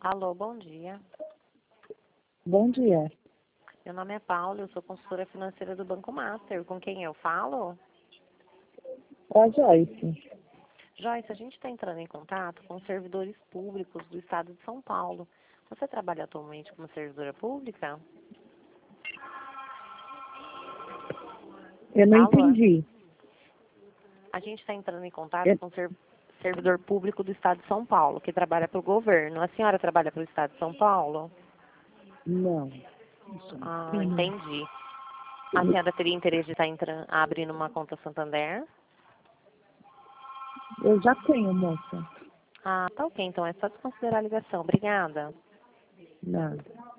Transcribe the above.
Alô, bom dia. Bom dia. Meu nome é Paula, eu sou consultora financeira do Banco Master. Com quem eu falo? A Joyce. Joyce, a gente está entrando em contato com servidores públicos do estado de São Paulo. Você trabalha atualmente como servidora pública? Eu não Alô? entendi. A gente está entrando em contato com servidor público do estado de São Paulo, que trabalha para o governo. A senhora trabalha para o estado de São Paulo? Não. Entendi. A senhora teria interesse de estar abrindo uma conta Santander? Eu já tenho, moça. Tá ok, então é só desconsiderar a ligação. Obrigada. Nada.